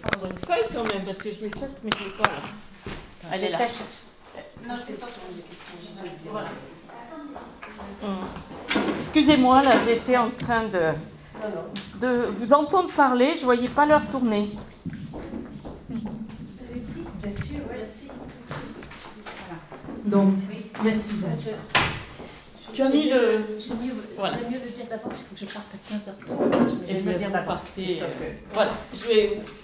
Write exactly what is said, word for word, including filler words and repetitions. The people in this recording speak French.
prendre une feuille quand même, parce que je l'ai faite, mais je ne l'ai pas là. Elle est là. Non, je ne pas. Voilà. Excusez-moi, là, j'étais en train de, de vous entendre parler, je ne voyais pas l'heure tourner. Vous avez pris? Bien sûr, oui. Merci. Voilà. Donc, merci. Tu as mis le... J'aime mieux, voilà. mieux le dire d'avance, il faut que je parte à quinze heures trente. Et bien, vous partez. Voilà, je vais